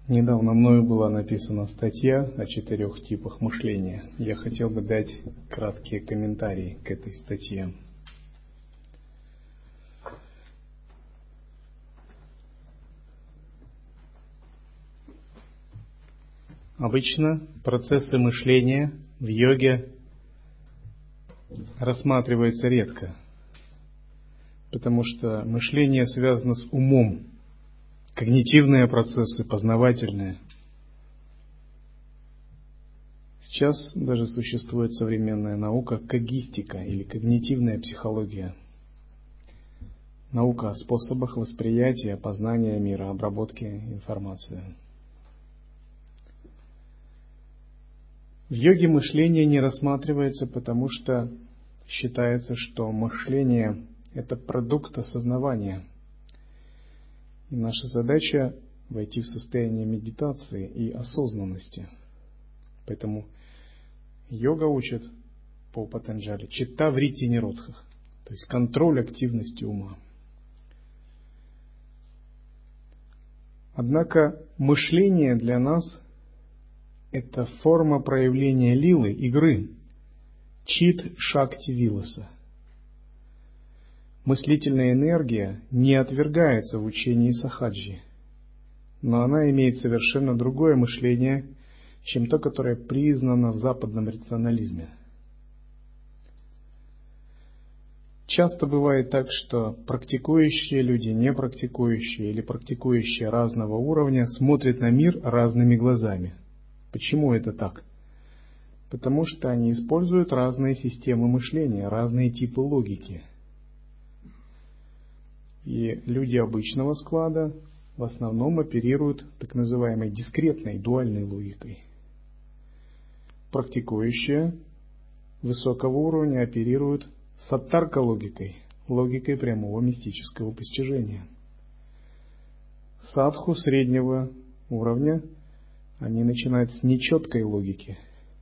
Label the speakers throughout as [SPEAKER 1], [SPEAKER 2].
[SPEAKER 1] Недавно мною была написана статья о 4 типах мышления. Я хотел бы дать краткие комментарии к этой статье. Обычно процессы мышления в йоге рассматриваются редко, потому что мышление связано с умом, когнитивные процессы, познавательные. Сейчас даже существует современная наука когистика или когнитивная психология. Наука о способах восприятия, познания мира, обработки информации. В йоге мышление не рассматривается, потому что считается, что мышление – это продукт осознавания. И наша задача – войти в состояние медитации и осознанности. Поэтому йога учит по Патанджали читта вритти ниродхах, то есть контроль активности ума. Однако мышление для нас – это форма проявления лилы, игры, чит шакти виласа. Мыслительная энергия не отвергается в учении сахаджи, но она имеет совершенно другое мышление, чем то, которое признано в западном рационализме. Часто бывает так, что практикующие люди, непрактикующие или практикующие разного уровня смотрят на мир разными глазами. Почему это так? Потому что они используют разные системы мышления, разные типы логики. И люди обычного склада в основном оперируют так называемой дискретной, дуальной логикой. Практикующие высокого уровня оперируют саттарка-логикой, логикой прямого мистического постижения. Садху среднего уровня они начинают с нечеткой логики.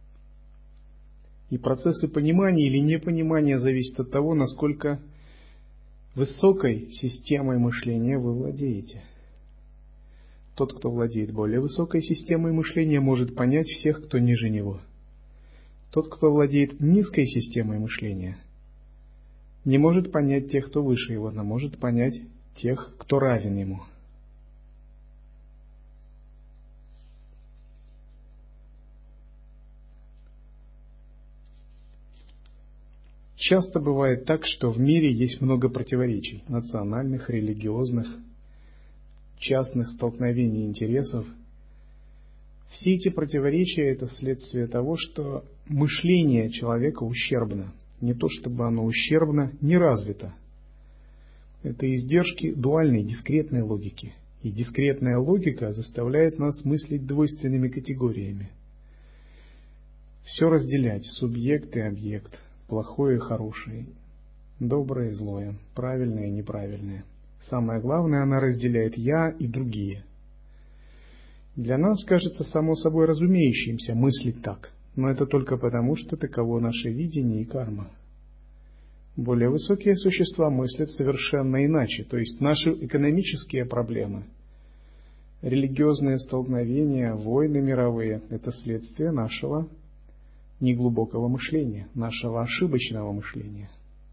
[SPEAKER 1] И процессы понимания или непонимания зависят от того, насколько высокой системой мышления вы владеете. Тот, кто владеет более высокой системой мышления, может понять всех, кто ниже него. Тот, кто владеет низкой системой мышления, не может понять тех, кто выше его, но может понять тех, кто равен ему. Часто бывает так, что в мире есть много противоречий, национальных, религиозных, частных столкновений интересов. Все эти противоречия – это следствие того, что мышление человека ущербно. Не то чтобы оно ущербно, не развито. Это издержки дуальной, дискретной логики. И дискретная логика заставляет нас мыслить двойственными категориями. Все разделять – субъект и объект, плохое и хорошее, доброе и злое, правильное и неправильное. Самое главное, она разделяет «я» и «другие». Для нас кажется само собой разумеющимся мыслить так, но это только потому, что таково наше видение и карма. Более высокие существа мыслят совершенно иначе, то есть наши экономические проблемы, религиозные столкновения, войны мировые – это следствие нашего неглубокого мышления, нашего ошибочного мышления.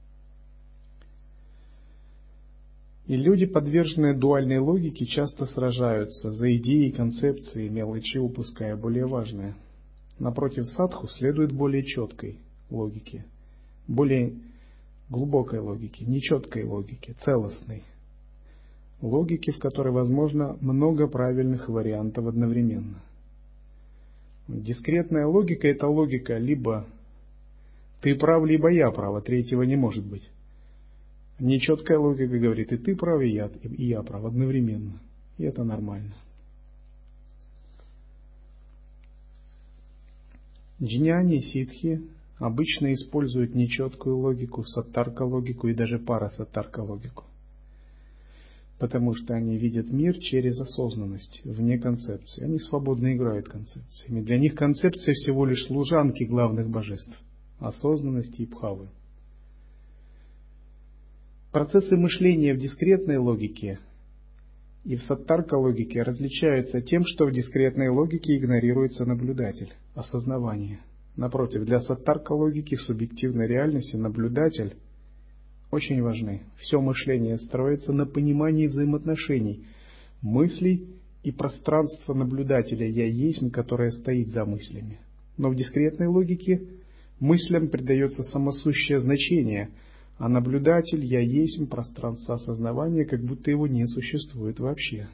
[SPEAKER 1] И люди, подверженные дуальной логике, часто сражаются за идеи и концепции, мелочи упуская более важное. Напротив, садху следует более четкой логике, более глубокой логике, нечеткой логике, целостной логике, в которой возможно много правильных вариантов одновременно. Дискретная логика – это логика либо ты прав, либо я прав, а третьего не может быть. Нечеткая логика говорит и ты прав, и я прав одновременно. И это нормально. Джняни, ситхи обычно используют нечеткую логику, саттарка-логику и даже парасаттарка-логику. Потому что они видят мир через осознанность, вне концепции. Они свободно играют концепциями. Для них концепция всего лишь служанки главных божеств – осознанности и бхавы. Процессы мышления в дискретной логике И в саттарка-логике различаются тем, что в дискретной логике игнорируется наблюдатель, осознавание. Напротив, для саттарка-логики в субъективной реальности наблюдатель очень важны. Все мышление строится на понимании взаимоотношений мыслей и пространства наблюдателя «я есть», которое стоит за мыслями. Но в дискретной логике мыслям придается самосущее значение, а наблюдатель «я есть» пространство осознавания, как будто его не существует вообще.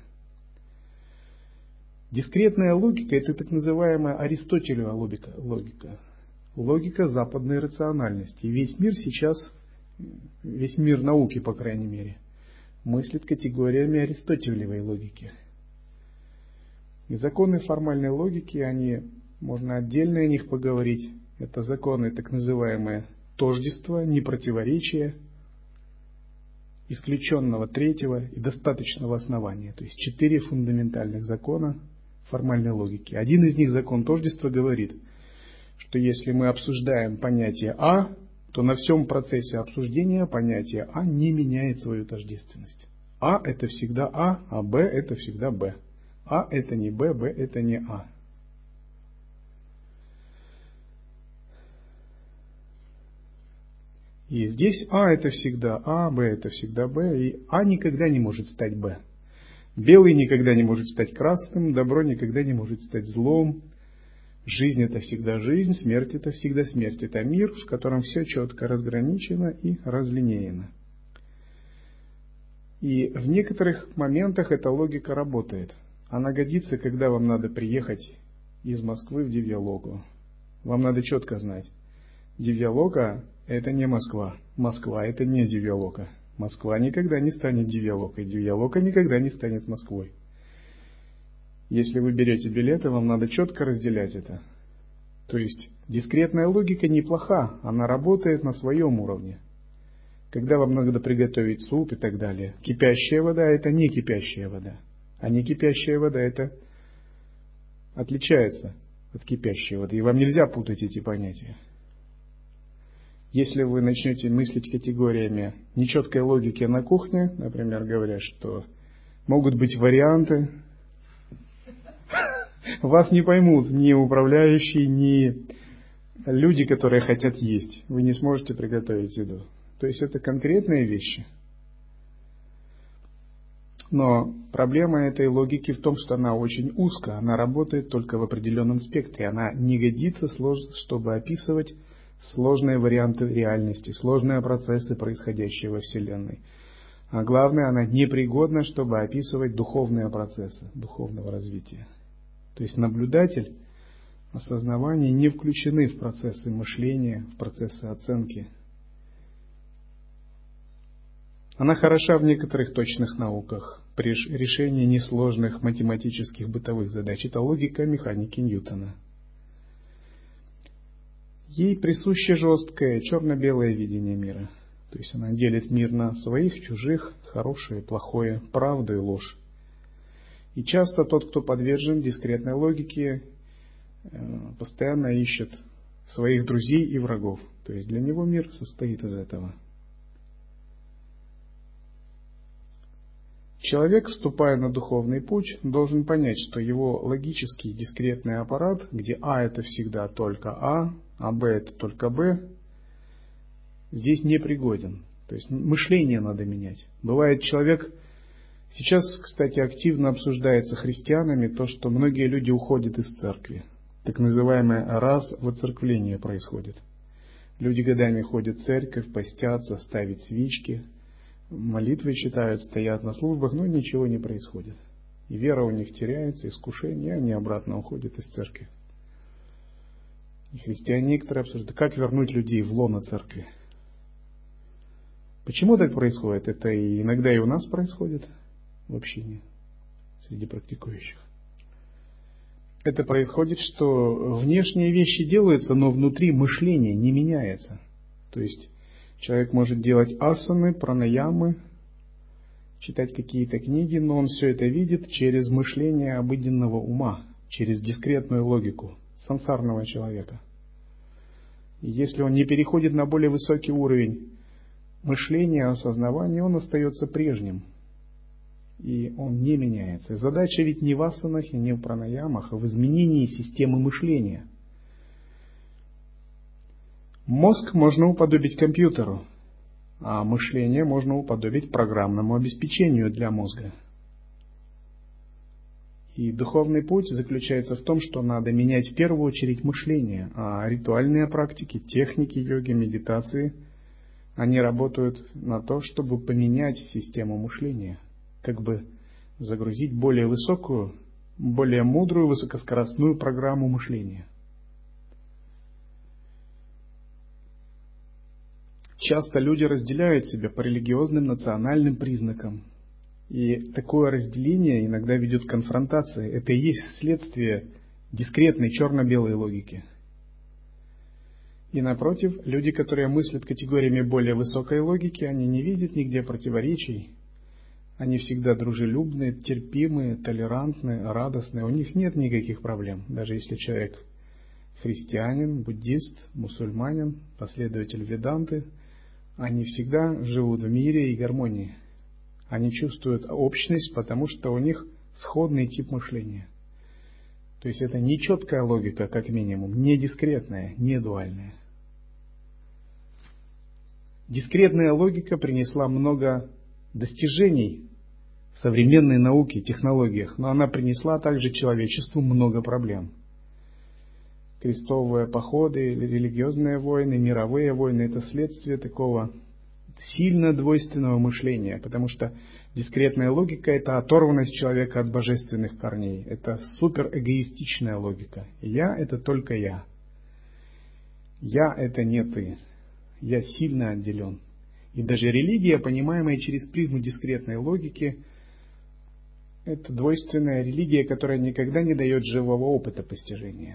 [SPEAKER 1] Дискретная логика – это так называемая Аристотелева логика. Логика западной рациональности. И весь мир сейчас, весь мир науки, по крайней мере, мыслит категориями Аристотелевой логики. И законы формальной логики, можно отдельно о них поговорить. Это законы так называемое тождества, непротиворечия, исключенного третьего и достаточного основания. То есть 4 фундаментальных закона формальной логики. Один из них, закон тождества, говорит, что если мы обсуждаем понятие А, то на всем процессе обсуждения понятие А не меняет свою тождественность. А это всегда а Б это всегда Б. А это не Б, Б это не А. И здесь А это всегда А, Б это всегда Б, и А никогда не может стать Б. Белый никогда не может стать красным, добро никогда не может стать злом. Жизнь это всегда жизнь, смерть это всегда смерть. Это мир, в котором все четко разграничено и разлинеено. И в некоторых моментах эта логика работает. Она годится, когда вам надо приехать из Москвы в Дивьялогу. Вам надо четко знать, Дивьялога это не Москва, Москва это не Дивьялога. Москва никогда не станет Дивьялогой, Дивьялога никогда не станет Москвой. Если вы берете билеты, вам надо четко разделять это. То есть дискретная логика неплоха, она работает на своем уровне. Когда вам надо приготовить суп и так далее, кипящая вода это не кипящая вода, а не кипящая вода это отличается от кипящей воды, и вам нельзя путать эти понятия. Если вы начнете мыслить категориями нечеткой логики на кухне, например, говоря, что могут быть варианты, вас не поймут ни управляющие, ни люди, которые хотят есть. Вы не сможете приготовить еду. То есть это конкретные вещи. Но проблема этой логики в том, что она очень узкая, она работает только в определенном спектре. Она не годится, чтобы описывать сложные варианты реальности, сложные процессы, происходящие во Вселенной. А главное, она непригодна, чтобы описывать духовные процессы, духовного развития. То есть наблюдатель, осознавание не включены в процессы мышления, в процессы оценки. Она хороша в некоторых точных науках, при решении несложных математических бытовых задач. Это логика механики Ньютона. Ей присуще жесткое черно-белое видение мира. То есть она делит мир на своих, чужих, хорошее, плохое, правду и ложь. И часто тот, кто подвержен дискретной логике, постоянно ищет своих друзей и врагов. То есть для него мир состоит из этого. Человек, вступая на духовный путь, должен понять, что его логический дискретный аппарат, где А это всегда только а Б это только Б, здесь непригоден. То есть мышление надо менять. Бывает человек... Сейчас, кстати, активно обсуждается христианами то, что многие люди уходят из церкви. Так называемое развоцерквление происходит. Люди годами ходят в церковь, постятся, ставят свечки, молитвы читают, стоят на службах, но ничего не происходит. И вера у них теряется, искушение, и они обратно уходят из церкви. И христиане некоторые обсуждают, как вернуть людей в лоно церкви. Почему так происходит? Это и иногда и у нас происходит в общине среди практикующих. Это происходит, что внешние вещи делаются, но внутри мышление не меняется. То есть человек может делать асаны, пранаямы, читать какие-то книги, но он все это видит через мышление обыденного ума, через дискретную логику сансарного человека. И если он не переходит на более высокий уровень мышления, осознавания, он остается прежним. и он не меняется. Задача ведь не в асанах и не в пранаямах, а в изменении системы мышления. Мозг можно уподобить компьютеру, а мышление можно уподобить программному обеспечению для мозга. И духовный путь заключается в том, что надо менять в первую очередь мышление, а ритуальные практики, техники йоги, медитации, они работают на то, чтобы поменять систему мышления, как бы загрузить более высокую, более мудрую, высокоскоростную программу мышления. Часто люди разделяют себя по религиозным, национальным признакам. И такое разделение иногда ведет к конфронтации. Это и есть следствие дискретной черно-белой логики. И напротив, люди, которые мыслят категориями более высокой логики, они не видят нигде противоречий. Они всегда дружелюбные, терпимые, толерантные, радостные. У них нет никаких проблем. Даже если человек христианин, буддист, мусульманин, последователь веданты, они всегда живут в мире и гармонии. Они чувствуют общность, потому что у них сходный тип мышления. То есть это не четкая логика, как минимум, не дискретная, не дуальная. Дискретная логика принесла много достижений в современной науке, технологиях, но она принесла также человечеству много проблем. Крестовые походы, религиозные войны, мировые войны – это следствие такого сильно двойственного мышления, потому что дискретная логика – это оторванность человека от божественных корней. Это суперэгоистичная логика. Я – это только я. Я – это не ты. Я сильно отделен. И даже религия, понимаемая через призму дискретной логики, это двойственная религия, которая никогда не дает живого опыта постижения.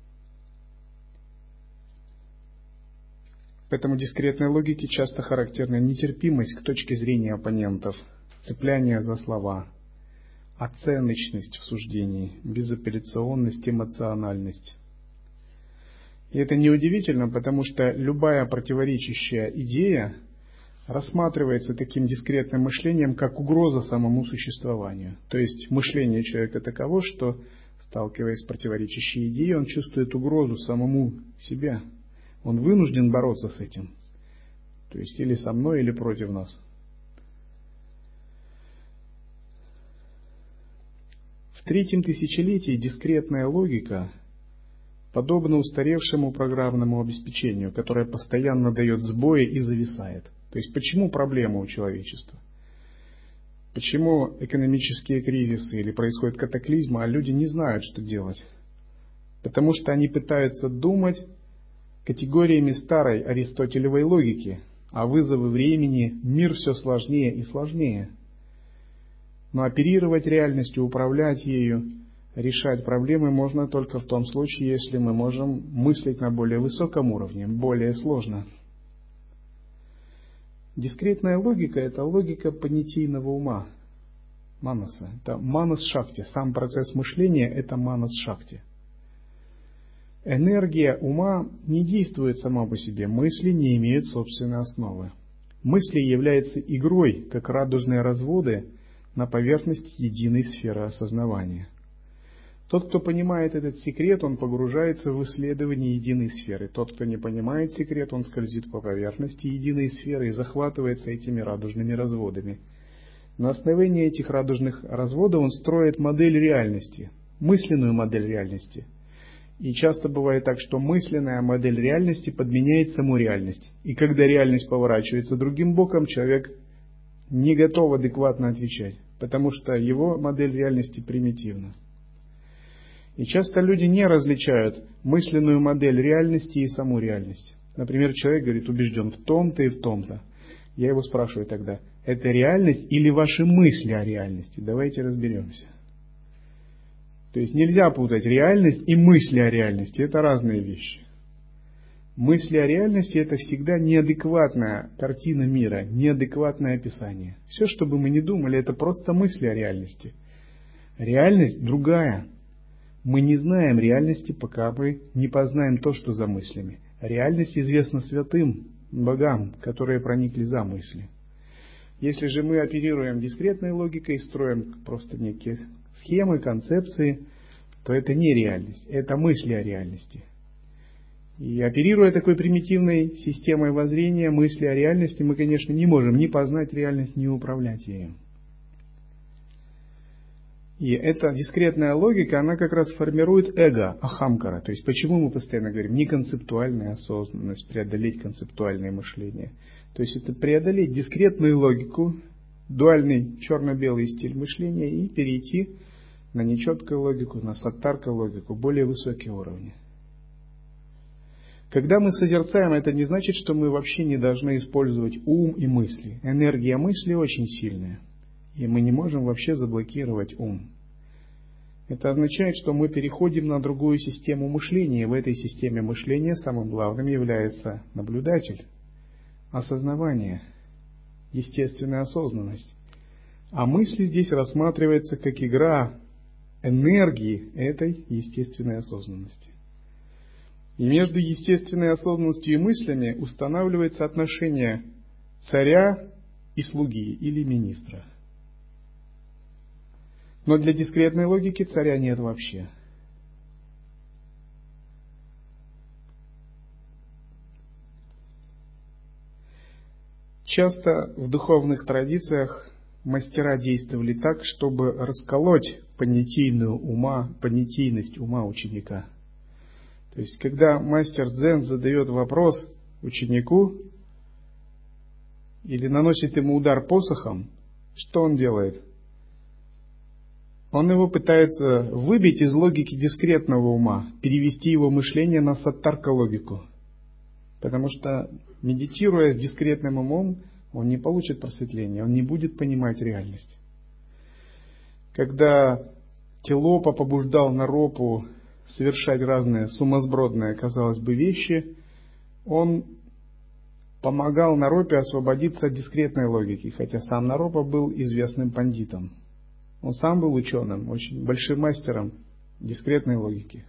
[SPEAKER 1] Поэтому дискретной логике часто характерна нетерпимость к точке зрения оппонентов, цепляние за слова, оценочность в суждении, безапелляционность, эмоциональность. И это неудивительно, потому что любая противоречащая идея рассматривается таким дискретным мышлением, как угроза самому существованию. То есть мышление человека таково, что, сталкиваясь с противоречащей идеей, он чувствует угрозу самому себе. Он вынужден бороться с этим. То есть или со мной, или против нас. В третьем тысячелетии дискретная логика подобна устаревшему программному обеспечению, которое постоянно дает сбои и зависает. То есть почему проблема у человечества? Почему экономические кризисы или происходят катаклизмы, а люди не знают, что делать? Потому что они пытаются думать категориями старой аристотелевой логики, а вызовы времени, мир все сложнее и сложнее. Но оперировать реальностью, управлять ею, решать проблемы можно только в том случае, если мы можем мыслить на более высоком уровне, более сложно. Дискретная логика – это логика понятийного ума, манаса. Это манас-шакти. Сам процесс мышления – это манас-шакти. Энергия ума не действует сама по себе, мысли не имеют собственной основы. Мысли являются игрой, как радужные разводы на поверхности единой сферы осознавания. Тот, кто понимает этот секрет, он погружается в исследование единой сферы. Тот, кто не понимает секрет, он скользит по поверхности единой сферы и захватывается этими радужными разводами. На основании этих радужных разводов он строит модель реальности, мысленную модель реальности. И часто бывает так, что мысленная модель реальности подменяет саму реальность. И когда реальность поворачивается другим боком, человек не готов адекватно отвечать, потому что его модель реальности примитивна. И часто люди не различают мысленную модель реальности и саму реальность. Например, человек говорит, убежден в том-то и в том-то. Я его спрашиваю тогда, это реальность или ваши мысли о реальности? Давайте разберемся. То есть нельзя путать реальность и мысли о реальности. Это разные вещи. Мысли о реальности – это всегда неадекватная картина мира, неадекватное описание. Все, что бы мы ни думали, это просто мысли о реальности. Реальность другая. Мы не знаем реальности, пока мы не познаем то, что за мыслями. Реальность известна святым, богам, которые проникли за мысли. Если же мы оперируем дискретной логикой, строим просто некие схемы, концепции, то это не реальность, это мысли о реальности. И оперируя такой примитивной системой воззрения, мысли о реальности, мы, конечно, не можем ни познать реальность, ни управлять ею. И эта дискретная логика, она как раз формирует эго, ахамкара. То есть почему мы постоянно говорим неконцептуальная осознанность, преодолеть концептуальное мышление. То есть это преодолеть дискретную логику, дуальный черно-белый стиль мышления и перейти на нечеткую логику, на саттарка логику, более высокие уровни. Когда мы созерцаем, это не значит, что мы вообще не должны использовать ум и мысли. Энергия мысли очень сильная, и мы не можем вообще заблокировать ум. Это означает, что мы переходим на другую систему мышления, и в этой системе мышления самым главным является наблюдатель, осознавание, естественная осознанность. А мысли здесь рассматривается как игра энергии этой естественной осознанности. И между естественной осознанностью и мыслями устанавливается отношение царя и слуги или министра. Но для дискретной логики царя нет вообще. Часто в духовных традициях мастера действовали так, чтобы расколоть понятийность ума ученика. То есть, когда мастер дзен задает вопрос ученику или наносит ему удар посохом, что он делает? Он его пытается выбить из логики дискретного ума, перевести его мышление на саттарка логику. Потому что, медитируя с дискретным умом, он не получит просветления, он не будет понимать реальность. Когда Тилопа побуждал Наропу совершать разные сумасбродные, казалось бы, вещи, он помогал Наропе освободиться от дискретной логики, хотя сам Наропа был известным пандитом. Он сам был ученым, очень большим мастером дискретной логики.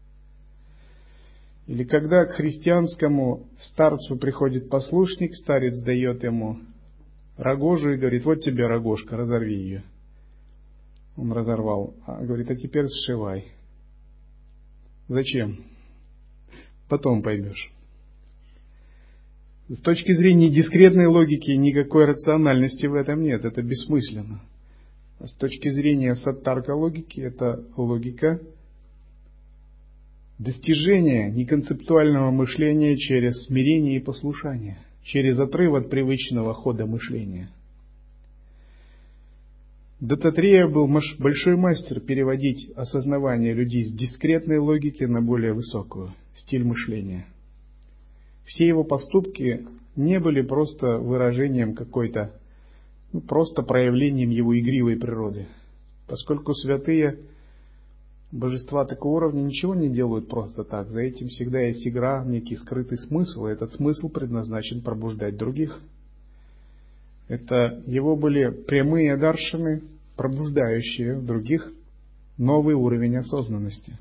[SPEAKER 1] Или когда к христианскому старцу приходит послушник, старец дает ему рогожу и говорит: вот тебе рогожка, разорви ее. Он разорвал, говорит: а теперь сшивай. Зачем? Потом поймешь. С точки зрения дискретной логики никакой рациональности в этом нет, это бессмысленно. А с точки зрения саттарка логики, это логика достижения неконцептуального мышления через смирение и послушание, через отрыв от привычного хода мышления. Даттатрея был большой мастер переводить осознавание людей с дискретной логики на более высокую, стиль мышления. Все его поступки не были просто выражением какой-то, просто проявлением его игривой природы. Поскольку святые божества такого уровня ничего не делают просто так, за этим всегда есть игра, некий скрытый смысл, и этот смысл предназначен пробуждать других. Это его были прямые даршаны, пробуждающие в других новый уровень осознанности.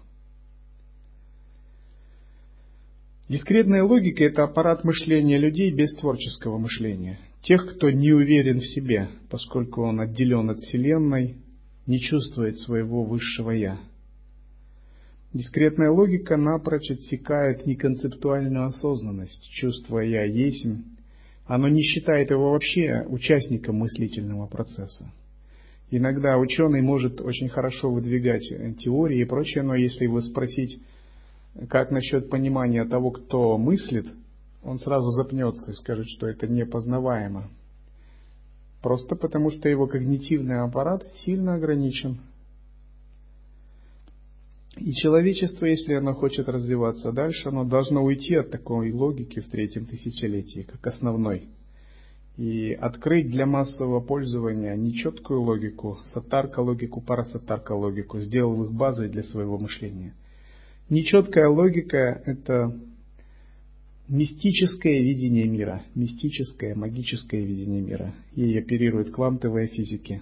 [SPEAKER 1] Дискретная логика – это аппарат мышления людей без творческого мышления. Тех, кто не уверен в себе, поскольку он отделен от Вселенной, не чувствует своего высшего «я». Дискретная логика напрочь отсекает неконцептуальную осознанность, чувство «я есмь». Оно не считает его вообще участником мыслительного процесса. Иногда ученый может очень хорошо выдвигать теории и прочее, но если его спросить, как насчет понимания того, кто мыслит, он сразу запнется и скажет, что это непознаваемо. Просто потому, что его когнитивный аппарат сильно ограничен. И человечество, если оно хочет развиваться дальше, оно должно уйти от такой логики в третьем тысячелетии, как основной, и открыть для массового пользования нечеткую логику, саттарка логику, парасаттарка логику, сделав их базой для своего мышления. Нечеткая логика – это мистическое видение мира, мистическое, магическое видение мира. Ей оперируют квантовые физики.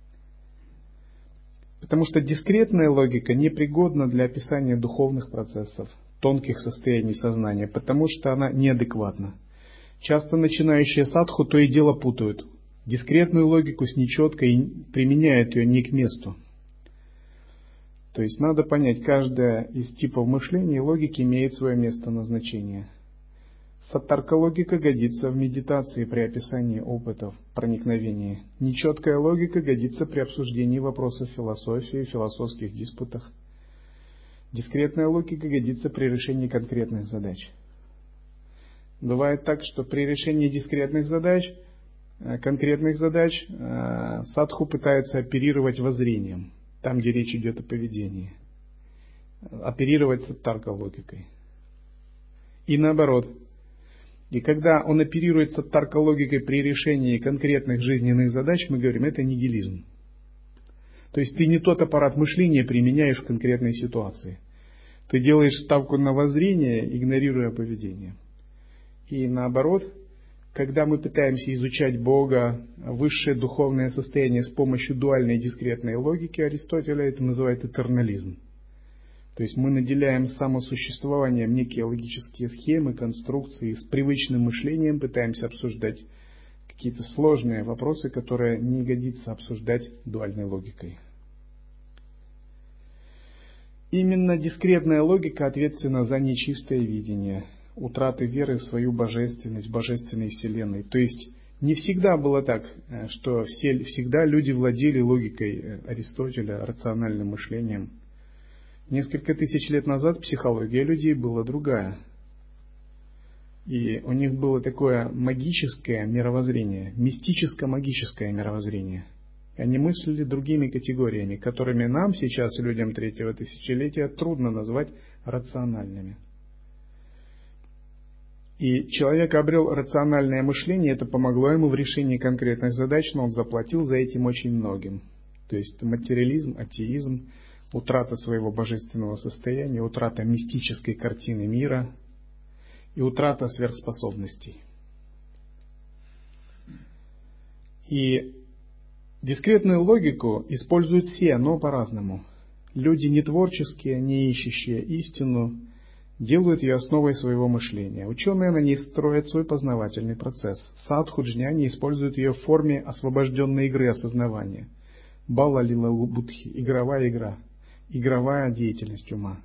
[SPEAKER 1] Потому что дискретная логика непригодна для описания духовных процессов, тонких состояний сознания, потому что она неадекватна. Часто начинающие садху то и дело путают дискретную логику с нечеткой и применяют ее не к месту. То есть надо понять, каждая из типов мышления и логики имеет свое место назначения. Саттарка логика годится в медитации при описании опытов проникновения. Нечеткая логика годится при обсуждении вопросов философии, философских диспутах. Дискретная логика годится при решении конкретных задач. Бывает так, что при решении дискретных задач, конкретных задач, садху пытается оперировать воззрением, там, где речь идет о поведении. Оперировать саттарка логикой. И наоборот. И когда он оперирует саттарка логикой при решении конкретных жизненных задач, мы говорим, это нигилизм. То есть ты не тот аппарат мышления применяешь в конкретной ситуации. Ты делаешь ставку на воззрение, игнорируя поведение. И наоборот, когда мы пытаемся изучать Бога, высшее духовное состояние с помощью дуальной дискретной логики Аристотеля, это называют этернализм. То есть мы наделяем самосуществованием некие логические схемы, конструкции, с привычным мышлением пытаемся обсуждать какие-то сложные вопросы, которые не годится обсуждать дуальной логикой. Именно дискретная логика ответственна за нечистое видение, утраты веры в свою божественность, божественной вселенной. То есть не всегда было так, что всегда люди владели логикой Аристотеля, рациональным мышлением. Несколько тысяч лет назад психология людей была другая. И у них было такое магическое мировоззрение, мистическо-магическое мировоззрение. И они мыслили другими категориями, которыми нам сейчас, людям третьего тысячелетия, трудно назвать рациональными. И человек обрел рациональное мышление, это помогло ему в решении конкретных задач, но он заплатил за этим очень многим. То есть материализм, атеизм, утрата своего божественного состояния, утрата мистической картины мира и утрата сверхспособностей. И дискретную логику используют все, но по-разному. Люди не творческие, не ищущие истину, делают ее основой своего мышления. Ученые на ней строят свой познавательный процесс. Садху, джняни используют ее в форме освобожденной игры осознавания. Бала лила будхи, игровая игра. Игровая деятельность ума.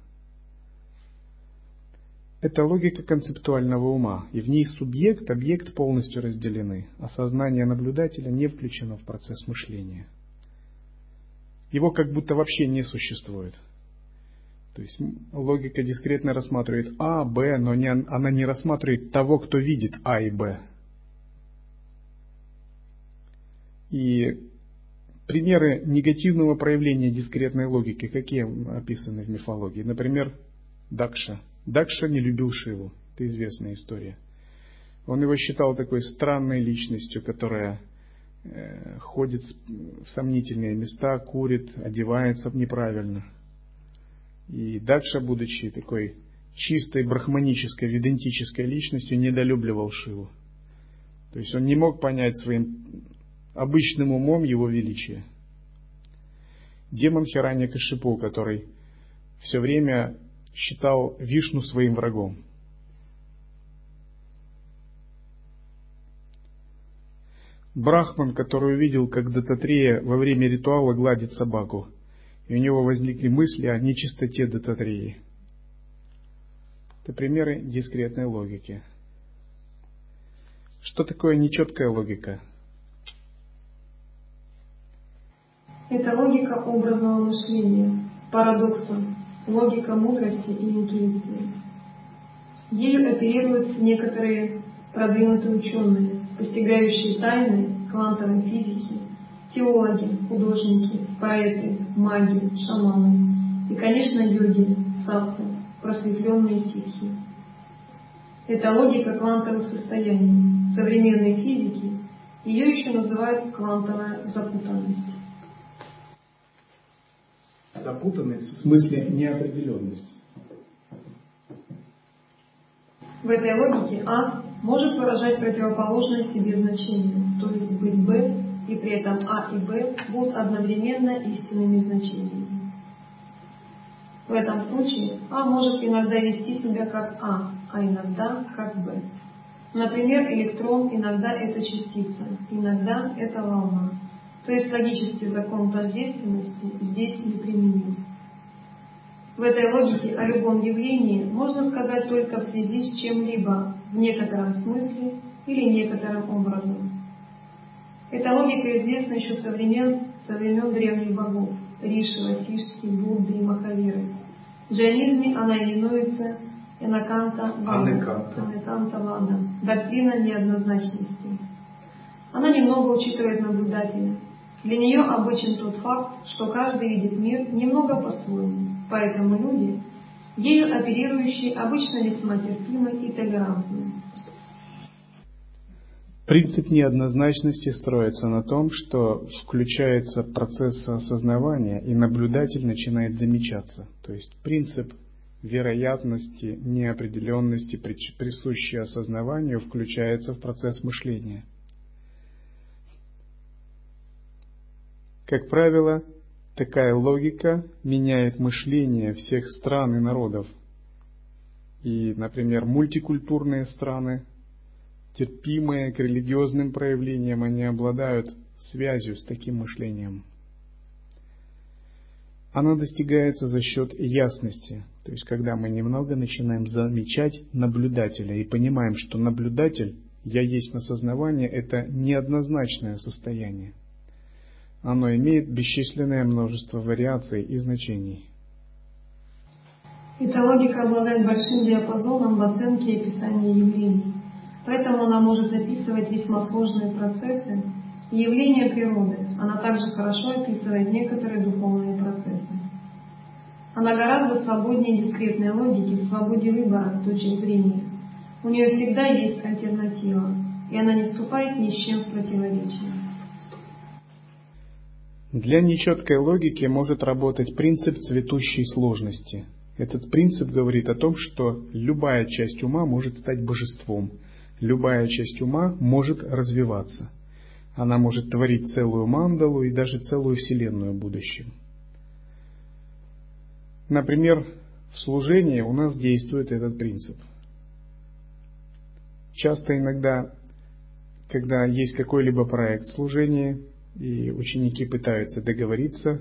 [SPEAKER 1] Это логика концептуального ума, и в ней субъект, объект полностью разделены, а сознание наблюдателя не включено в процесс мышления. Его как будто вообще не существует. То есть логика дискретно рассматривает А, Б, но она не рассматривает того, кто видит А и Б. И примеры негативного проявления дискретной логики, какие описаны в мифологии? Например, Дакша. Дакша не любил Шиву. Это известная история. Он его считал такой странной личностью, которая ходит в сомнительные места, курит, одевается неправильно. И Дакша, будучи такой чистой брахманической, ведантической личностью, недолюбливал Шиву. То есть он не мог понять своим обычным умом его величие. Демон Хираньякашипу, который все время считал Вишну своим врагом. Брахман, который увидел, как Даттатрея во время ритуала гладит собаку, и у него возникли мысли о нечистоте Даттатреи. Это примеры дискретной логики. Что такое нечеткая логика?
[SPEAKER 2] Это логика образного мышления, парадокса, логика мудрости и интуиции. Ею оперируют некоторые продвинутые ученые, постигающие тайны квантовой физики, теологи, художники, поэты, маги, шаманы и, конечно, йоги, садху, просветленные ситхи. Это логика квантовых состояний, современной физики, ее еще называют квантовая запутанность.
[SPEAKER 1] Запутанность в смысле неопределенность.
[SPEAKER 2] В этой логике А может выражать противоположное себе значение, то есть быть Б, и при этом А и Б будут одновременно истинными значениями. В этом случае А может иногда вести себя как А иногда как Б. Например, электрон иногда это частица, иногда это волна. То есть логический закон тождественности здесь неприменим. В этой логике о любом явлении можно сказать только в связи с чем-либо, в некотором смысле или некоторым образом. Эта логика известна еще со времен древних богов – Риши, Васиштхи, Будды и Махавиры. В джайнизме она именуется Анеканта Вада, доктрина неоднозначности. Она немного учитывает наблюдателя. Для нее обычен тот факт, что каждый видит мир немного по-своему, поэтому люди, ею оперирующие, обычно весьма терпимы и толерантны.
[SPEAKER 1] Принцип неоднозначности строится на том, что включается процесс осознавания, и наблюдатель начинает замечаться. То есть принцип вероятности, неопределенности, присущий осознаванию, включается в процесс мышления. Как правило, такая логика меняет мышление всех стран и народов. И, например, мультикультурные страны, терпимые к религиозным проявлениям, они обладают связью с таким мышлением. Она достигается за счет ясности, то есть когда мы немного начинаем замечать наблюдателя и понимаем, что наблюдатель, я есть осознавание, это неоднозначное состояние. Оно имеет бесчисленное множество вариаций и значений.
[SPEAKER 2] Эта логика обладает большим диапазоном в оценке и описании явлений. Поэтому она может описывать весьма сложные процессы и явления природы. Она также хорошо описывает некоторые духовные процессы. Она гораздо свободнее дискретной логики в свободе выбора точек зрения. У нее всегда есть альтернатива, и она не вступает ни с чем в противоречие.
[SPEAKER 1] Для нечеткой логики может работать принцип цветущей сложности. Этот принцип говорит о том, что любая часть ума может стать божеством, любая часть ума может развиваться. Она может творить целую мандалу и даже целую вселенную в будущем. Например, в служении у нас действует этот принцип. Часто иногда, когда есть какой-либо проект служения, и ученики пытаются договориться,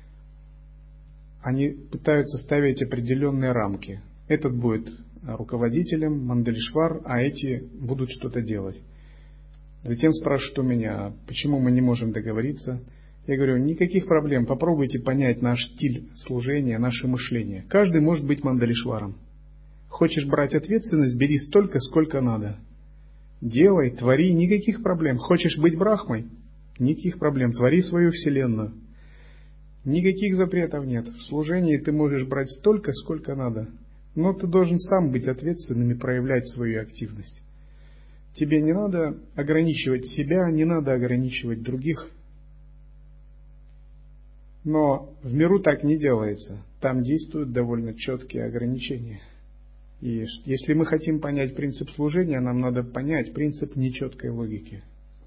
[SPEAKER 1] они пытаются ставить определенные рамки. Этот будет руководителем, Мандалишвар, а эти будут что-то делать. Затем спрашивают у меня, почему мы не можем договориться. Я говорю, никаких проблем, попробуйте понять наш стиль служения, наше мышление. Каждый может быть Мандалишваром. Хочешь брать ответственность, бери столько, сколько надо. Делай, твори, никаких проблем. Хочешь быть Брахмой? Никаких проблем, твори свою вселенную. Никаких запретов нет. В служении ты можешь брать столько, сколько надо. Но ты должен сам быть ответственным и проявлять свою активность. Тебе не надо ограничивать себя, не надо ограничивать других. Но в миру так не делается. Там действуют довольно четкие ограничения. И если мы хотим понять принцип служения, нам надо понять принцип нечеткой логики.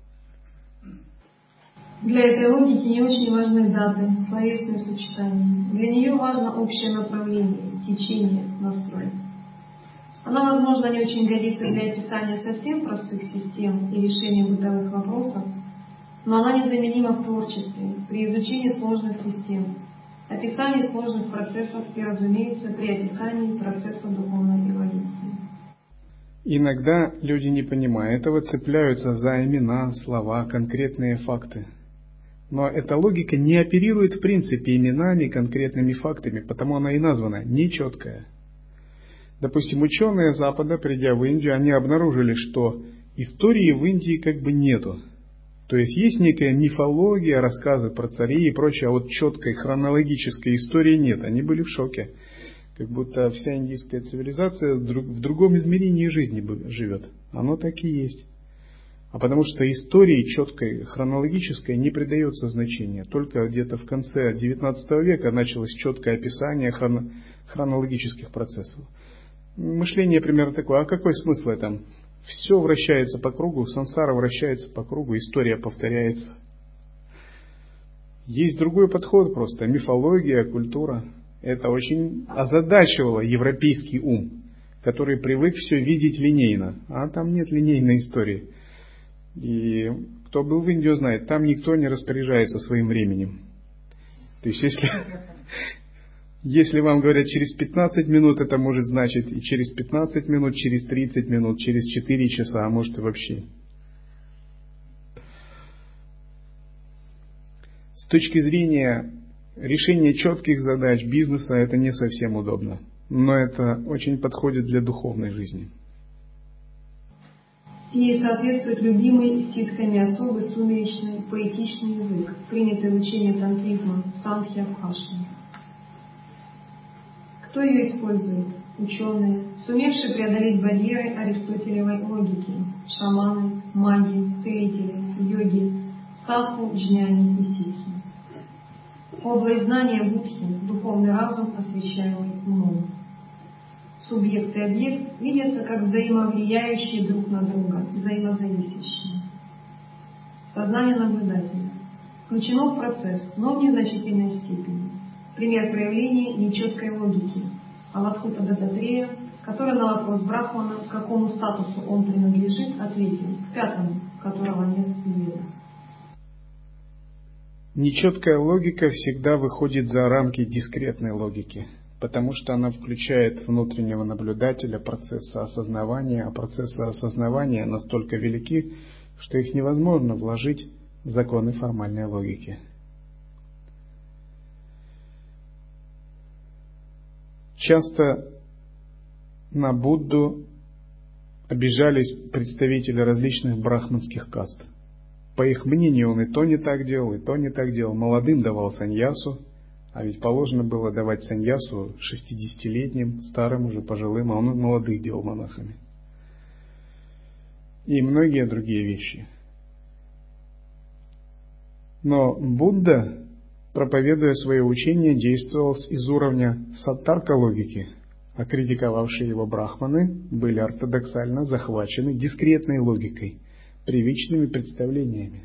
[SPEAKER 2] Для этой логики не очень важны даты, словесные сочетания. Для нее важно общее направление, течение, настрой. Она, возможно, не очень годится для описания совсем простых систем и решения бытовых вопросов, но она незаменима в творчестве, при изучении сложных систем, описании сложных процессов и, разумеется, при описании процесса духовной эволюции.
[SPEAKER 1] Иногда люди, не понимая этого, цепляются за имена, слова, конкретные факты. Но эта логика не оперирует в принципе именами, конкретными фактами, потому она и названа нечеткая. Допустим, ученые Запада, придя в Индию, они обнаружили, что истории в Индии как бы нету. То есть есть некая мифология, рассказы про царей и прочее, а вот четкой хронологической истории нет. Они были в шоке. Как будто вся индийская цивилизация в другом измерении жизни живет. Оно так и есть. А потому что истории четкой, хронологической не придается значения. Только где-то в конце XIX века началось четкое описание хронологических процессов. Мышление примерно такое, а какой смысл это? Все вращается по кругу, сансара вращается по кругу, история повторяется. Есть другой подход просто, мифология, культура. Это очень озадачивало европейский ум, который привык все видеть линейно, а там нет линейной истории. И кто был в Индии, знает, там никто не распоряжается своим временем. То есть, если вам говорят через 15 минут, это может значить и через 15 минут, через 30 минут, через 4 часа, а может и вообще. С точки зрения решения четких задач бизнеса это не совсем удобно, но это очень подходит для духовной жизни.
[SPEAKER 2] Ей соответствует любимый ситхами особый сумеречный поэтичный язык, принятый в учении тантризма Санхья-Бхашни. Кто ее использует? Ученые, сумевшие преодолеть барьеры аристотелевой логики, шаманы, маги, целители, йоги, садху, джняни и ситхи. Область знания будхи, духовный разум, освещаемый умом. Субъект и объект видятся как взаимовлияющие друг на друга, взаимозависящие. Сознание наблюдателя включено в процесс, но в незначительной степени. Пример проявления нечеткой логики. Авадхута Даттатрея, который на вопрос Брахмана, к какому статусу он принадлежит, ответил: к 5-му, которого нет в ведах.
[SPEAKER 1] Нечеткая логика всегда выходит за рамки дискретной логики, потому что она включает внутреннего наблюдателя процесса осознавания, а процессы осознавания настолько велики, что их невозможно вложить в законы формальной логики. Часто на Будду обижались представители различных брахманских каст. По их мнению, он и то не так делал, и то не так делал. Молодым давал саньясу, а ведь положено было давать саньясу 60-летним, старым уже, пожилым, а он молодых делал монахами. И многие другие вещи. Но Будда, проповедуя свое учение, действовал из уровня саттарка логики, а критиковавшие его брахманы были ортодоксально захвачены дискретной логикой, привычными представлениями.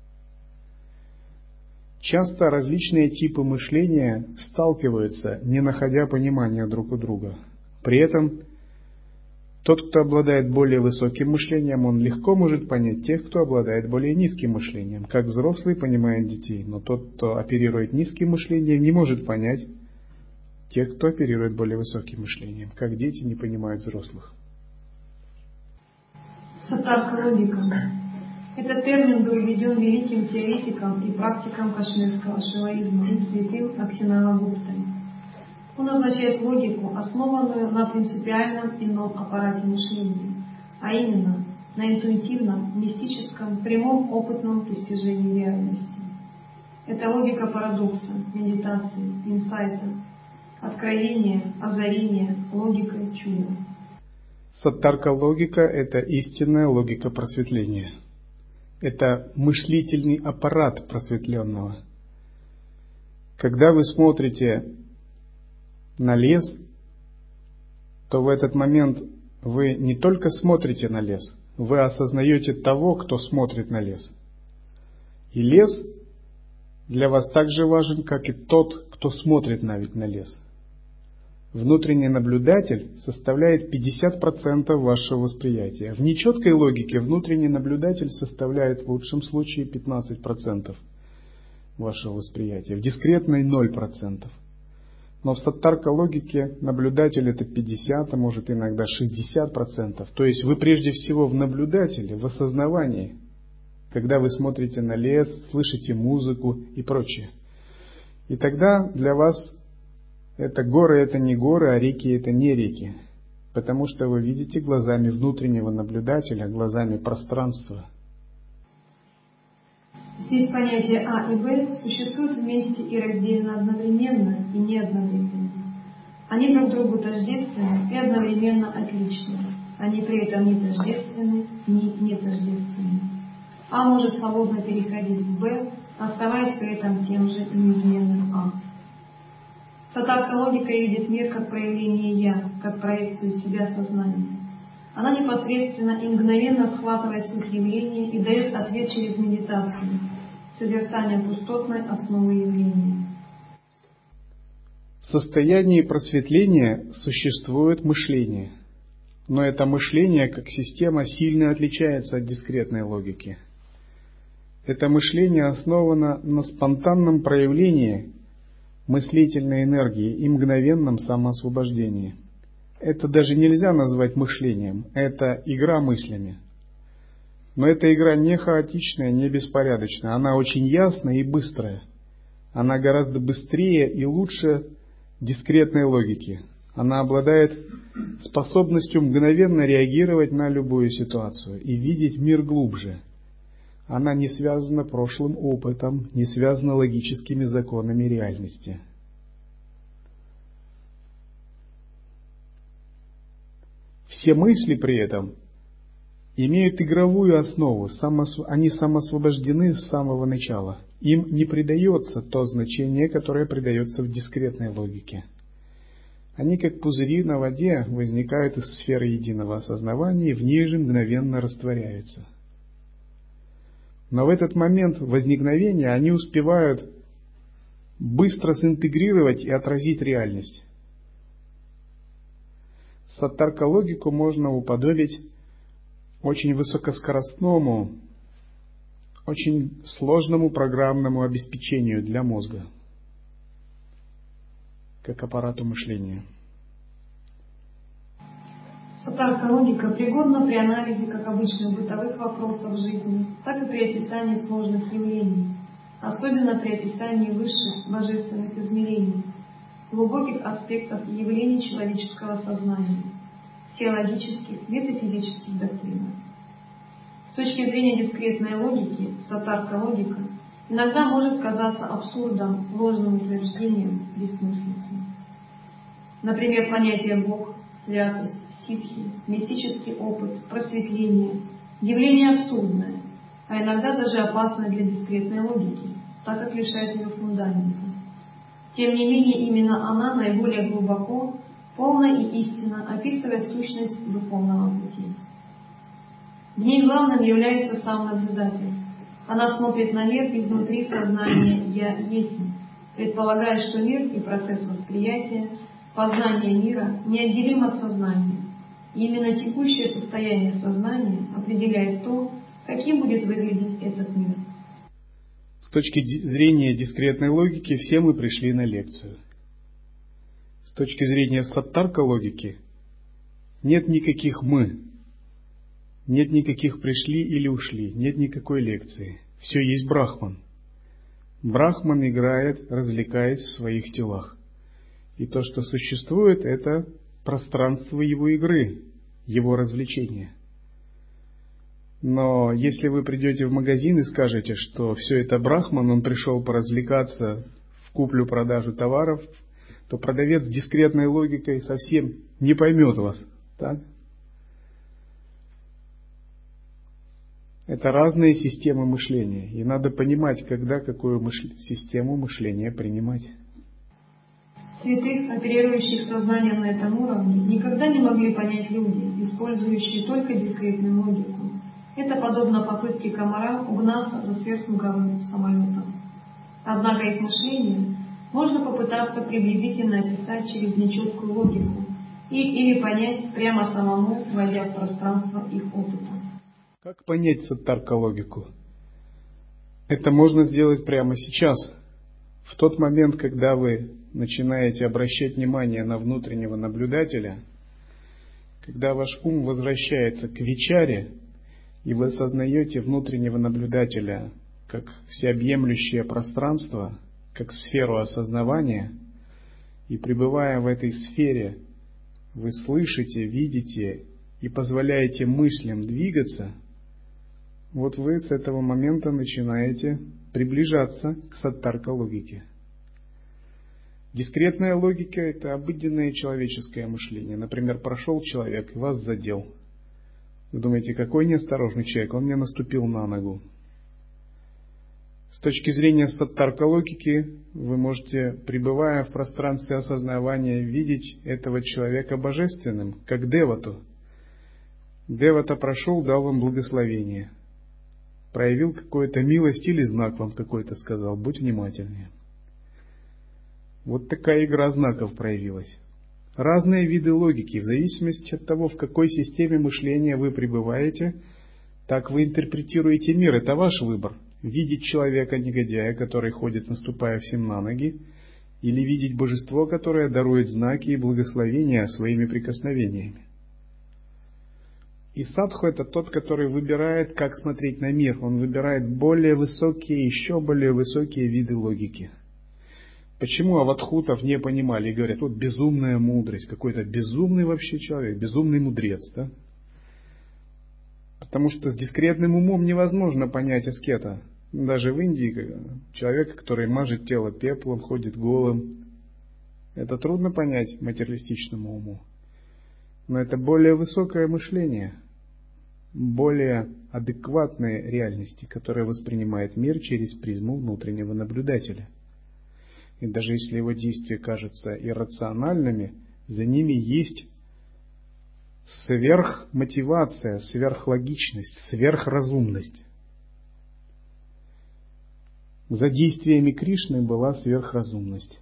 [SPEAKER 1] Часто различные типы мышления сталкиваются, не находя понимания друг у друга. При этом тот, кто обладает более высоким мышлением, он легко может понять тех, кто обладает более низким мышлением, как взрослый понимает детей, но тот, кто оперирует низким мышлением, не может понять тех, кто оперирует более высоким мышлением, как дети не понимают взрослых.
[SPEAKER 2] Саттарка логика. Этот термин был введен великим теоретиком и практиком кашмирского шиваизма святым Акхинала-Гуптой. Он означает логику, основанную на принципиальном ином аппарате мышления, а именно на интуитивном, мистическом, прямом опытном постижении реальности. Это логика парадокса, медитации, инсайта, откровения, озарения, логика чуда.
[SPEAKER 1] Саттарка логика – это истинная логика просветления. Это мыслительный аппарат просветленного. Когда вы смотрите на лес, то в этот момент вы не только смотрите на лес, вы осознаете того, кто смотрит на лес. И лес для вас так же важен, как и тот, кто смотрит на лес. Внутренний наблюдатель составляет 50% вашего восприятия. В нечеткой логике внутренний наблюдатель составляет в лучшем случае 15% вашего восприятия, в дискретной 0%. Но в саттарка логике наблюдатель это 50%, а может иногда 60%. То есть вы прежде всего в наблюдателе, в осознавании, когда вы смотрите на лес, слышите музыку и прочее. И тогда для вас это горы, это не горы, а реки, это не реки. Потому что вы видите глазами внутреннего наблюдателя, глазами пространства.
[SPEAKER 2] Здесь понятия А и Б существуют вместе и раздельно одновременно и не одновременно. Они друг другу тождественны и одновременно отличны. Они при этом не тождественны, ни не тождественны. А может свободно переходить в Б, оставаясь при этом тем же неизменным А. Саттарка логика видит мир как проявление «я», как проекцию себя сознания. Она непосредственно и мгновенно схватывает суть явления и дает ответ через медитацию, созерцание пустотной основы явления.
[SPEAKER 1] В состоянии просветления существует мышление. Но это мышление как система сильно отличается от дискретной логики. Это мышление основано на спонтанном проявлении мыслительной энергии и мгновенном самоосвобождении. Это даже нельзя назвать мышлением, это игра мыслями. Но эта игра не хаотичная, не беспорядочная, она очень ясная и быстрая. Она гораздо быстрее и лучше дискретной логики. Она обладает способностью мгновенно реагировать на любую ситуацию и видеть мир глубже. Она не связана прошлым опытом, не связана логическими законами реальности. Все мысли при этом имеют игровую основу, они самоосвобождены с самого начала. Им не придается то значение, которое придается в дискретной логике. Они, как пузыри на воде, возникают из сферы единого осознавания и в ней же мгновенно растворяются. Но в этот момент возникновения они успевают быстро синтегрировать и отразить реальность. Саттарка-логику можно уподобить очень высокоскоростному, очень сложному программному обеспечению для мозга, как аппарату мышления.
[SPEAKER 2] Саттарка-логика пригодна при анализе как обычных бытовых вопросов жизни, так и при описании сложных явлений, особенно при описании высших божественных измерений, глубоких аспектов явлений человеческого сознания, теологических, метафизических доктрин. С точки зрения дискретной логики, саттарка-логика иногда может казаться абсурдом, ложным утверждением, бессмыслицей. Например, понятие Бог, святость, ситхи, мистический опыт, просветление – явление абсурдное, а иногда даже опасное для дискретной логики, так как лишает ее фундамента. Тем не менее, именно она наиболее глубоко, полно и истинно описывает сущность духовного пути. В ней главным является сам наблюдатель. Она смотрит на мир изнутри сознания «Я есть», предполагая, что мир и процесс восприятия, познания мира неотделим от сознания. И именно текущее состояние сознания определяет то, каким будет выглядеть этот мир.
[SPEAKER 1] С точки зрения дискретной логики все мы пришли на лекцию. С точки зрения саттарка-логики нет никаких «мы», нет никаких «пришли» или «ушли», нет никакой лекции. Все есть Брахман. Брахман играет, развлекаясь в своих телах. И то, что существует, это пространство его игры, его развлечения. Но если вы придете в магазин и скажете, что все это Брахман, он пришел поразвлекаться в куплю-продажу товаров, то продавец с дискретной логикой совсем не поймет вас. Так? Это разные системы мышления. И надо понимать, когда какую систему мышления принимать.
[SPEAKER 2] Святых, оперирующих сознанием на этом уровне, никогда не могли понять люди, использующие только дискретную логику. Это подобно попытке комара угнаться за сверхзвуковым самолетом. Однако их мышление можно попытаться приблизительно описать через нечеткую логику или понять прямо самому, войдя в пространство их опыта.
[SPEAKER 1] Как понять саттарка-логику? Это можно сделать прямо сейчас, в тот момент, когда вы начинаете обращать внимание на внутреннего наблюдателя, когда ваш ум возвращается к вичаре, и вы осознаете внутреннего наблюдателя как всеобъемлющее пространство, как сферу осознавания, и пребывая в этой сфере, вы слышите, видите и позволяете мыслям двигаться, вот вы с этого момента начинаете приближаться к саттарка-логике. Дискретная логика – это обыденное человеческое мышление. Например, прошел человек и вас задел. Вы думаете, какой неосторожный человек, он мне наступил на ногу. С точки зрения саттарка-логики, вы можете, пребывая в пространстве осознавания, видеть этого человека божественным, как девату. Девата прошел, дал вам благословение. Проявил какую-то милость или знак вам какой-то сказал, будь внимательнее. Вот такая игра знаков проявилась. разные виды логики. В зависимости от того, в какой системе мышления вы пребываете, так вы интерпретируете мир. Это ваш выбор. Видеть человека-негодяя, который ходит, наступая всем на ноги, или видеть божество, которое дарует знаки и благословения своими прикосновениями. И садху — это тот, который выбирает, как смотреть на мир. Он выбирает более высокие, еще более высокие виды логики. Почему аватхутов не понимали и говорят, вот безумная мудрость, какой-то безумный вообще человек, безумный мудрец, да? Потому что с дискретным умом невозможно понять аскета. Даже в Индии человек, который мажет тело пеплом, ходит голым, это трудно понять материалистичному уму. Но это более высокое мышление, более адекватные реальности, которые воспринимает мир через призму внутреннего наблюдателя. И даже если его действия кажутся иррациональными, за ними есть сверхмотивация, сверхлогичность, сверхразумность. За действиями Кришны была сверхразумность.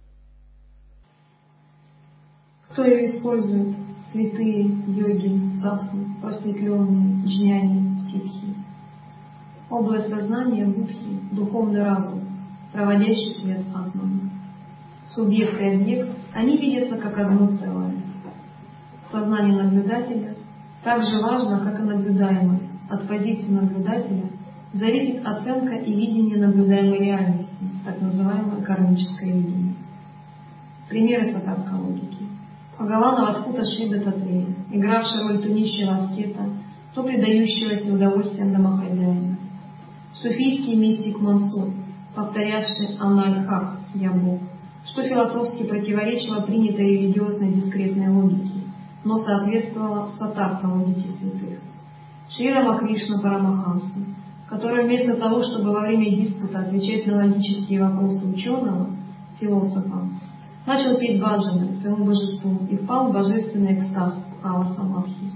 [SPEAKER 2] Кто ее использует? Святые, йоги, садху, просветленные, джняни, ситхи. Область сознания будхи, духовный разум, проводящий свет атмана. Субъект и объект, они видятся как одно целое. Сознание наблюдателя так же важно, как и наблюдаемое. От позиции наблюдателя зависит оценка и видение наблюдаемой реальности, так называемое кармическое видение. Примеры сатарка логики. Бхагавана Вадхута Шри Даттатрея, игравший роль то нищего аскета, то предающегося удовольствием домохозяина. Суфийский мистик Мансур, повторявший «Аналь-Хак» «Я Бог», что философски противоречило принятой религиозной дискретной логике, но соответствовало сатарка логике святых. Шри Рамакришна Парамахамса, который вместо того, чтобы во время диспута отвечать на логические вопросы ученого, философа, начал петь баджаны своему божеству и впал в божественный экстаз Бхава Самадхи.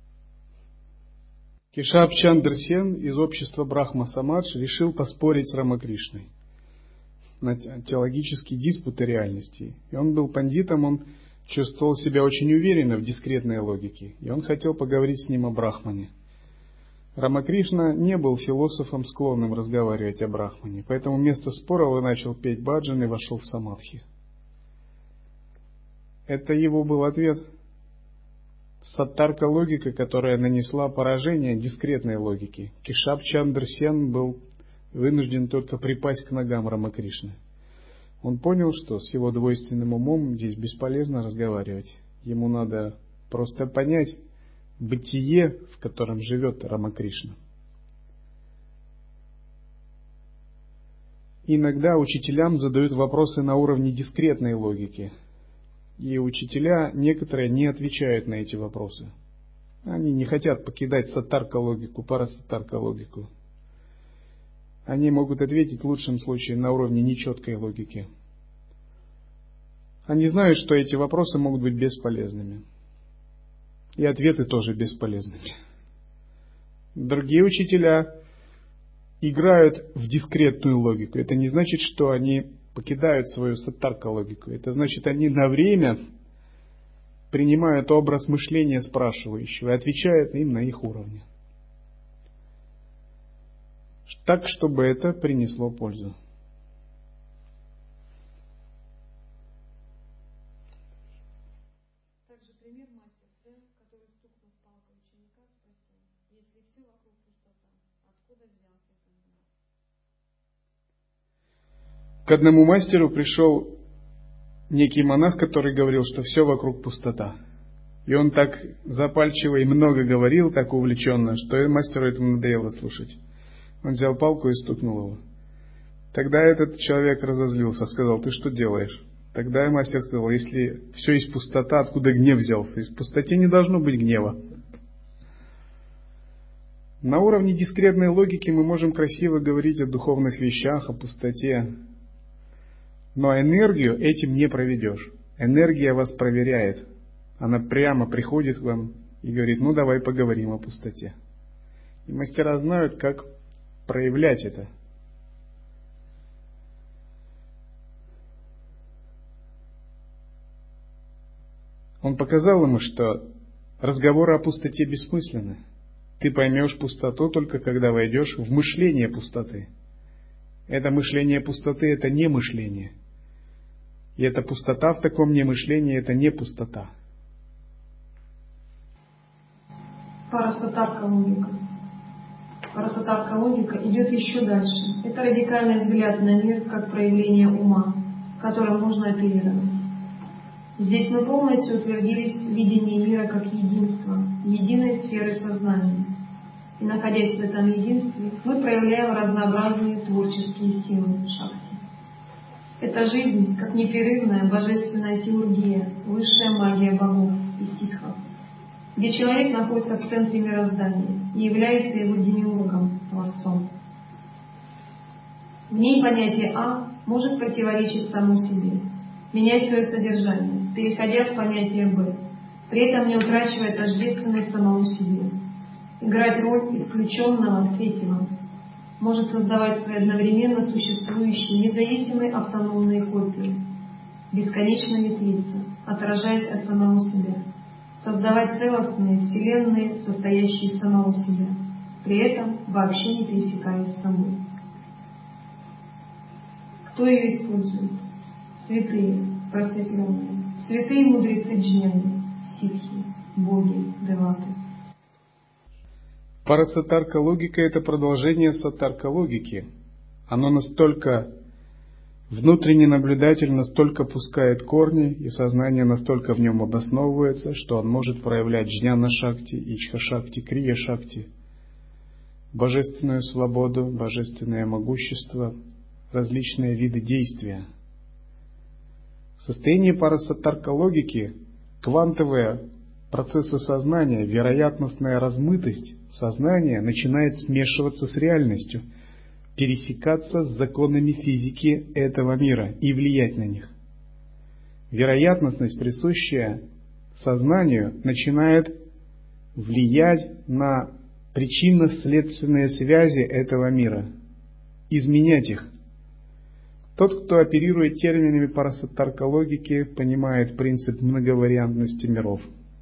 [SPEAKER 1] Кешаб Чандр Сен из общества Брахма Самадж решил поспорить с Рамакришной на теологические диспуты реальности. И он был пандитом, он чувствовал себя очень уверенно в дискретной логике, и он хотел поговорить с ним о Брахмане. Рамакришна не был философом, склонным разговаривать о Брахмане, поэтому вместо спора он начал петь баджан и вошел в самадхи. Это его был ответ. Саттарка логика, которая нанесла поражение дискретной логике. Кешаб Чандр Сен был вынужден только припасть к ногам Рамакришны. Он понял, что с его двойственным умом здесь бесполезно разговаривать. Ему надо просто понять бытие, в котором живет Рамакришна. Иногда учителям задают вопросы на уровне дискретной логики. И учителя некоторые не отвечают на эти вопросы. Они не хотят покидать саттарка логику, парасаттарка логику. Они могут ответить в лучшем случае на уровне нечеткой логики. Они знают, что эти вопросы могут быть бесполезными. И ответы тоже бесполезными. Другие учителя играют в дискретную логику. Это не значит, что они покидают свою саттарка логику. Это значит, они на время принимают образ мышления спрашивающего и отвечают им на их уровне. Так, чтобы это принесло пользу.
[SPEAKER 2] Также пример мастер Цен, который, стукнув палкой ученика, спросил: если все вокруг пустота, откуда взялся этот мир?
[SPEAKER 1] К одному мастеру пришел некий монах, который говорил, что все вокруг пустота. И он так запальчиво и много говорил, так увлеченно, что мастеру этому надоело слушать. Он взял палку и стукнул его. Тогда этот человек разозлился, сказал: ты что делаешь? Тогда мастер сказал: если все есть пустота, откуда гнев взялся? Из пустоты не должно быть гнева. На уровне дискретной логики мы можем красиво говорить о духовных вещах, о пустоте. Но энергию этим не проведешь. Энергия вас проверяет. Она прямо приходит к вам и говорит: ну давай поговорим о пустоте. И мастера знают, как проявлять это. Он показал ему, что разговоры о пустоте бессмысленны. Ты поймешь пустоту только когда войдешь в мышление пустоты. Это мышление пустоты — это не мышление. И эта пустота в таком немышлении — это не пустота.
[SPEAKER 2] Парасатарка логика. Парасатарка логика идет еще дальше. Это радикальный взгляд на мир как проявление ума, которым можно оперировать. Здесь мы полностью утвердились в видении мира как единства, единой сферы сознания. И находясь в этом единстве, мы проявляем разнообразные творческие силы шакти. Это жизнь как непрерывная божественная теургия, высшая магия богов и ситхов, где человек находится в центре мироздания и является его демиургом, творцом. В ней понятие «а» может противоречить самому себе, менять свое содержание, переходя в понятие «б», при этом не утрачивая тождественность самому себе, играть роль исключенного третьего, может создавать свои одновременно существующие независимые автономные копии, бесконечно ветвиться, отражаясь от самого себя, создавать целостные вселенные, состоящие из самого себя, при этом вообще не пересекаясь с собой. Кто ее использует? Святые, просветленные, святые мудрецы джняни, ситхи, боги, деваты.
[SPEAKER 1] Парасатарка логика — это продолжение сатарка логики. Оно настолько внутренний наблюдатель, настолько пускает корни, и сознание настолько в нем обосновывается, что он может проявлять джняна-шакти, ичха-шакти, крия-шакти, божественную свободу, божественное могущество, различные виды действия. В состоянии парасатарка логики квантовые процессы сознания, вероятностная размытость сознания начинает смешиваться с реальностью, пересекаться с законами физики этого мира и влиять на них. Вероятностность, присущая сознанию, начинает влиять на причинно-следственные связи этого мира, изменять их. Тот, кто оперирует терминами парасатарка логики, понимает принцип многовариантности миров.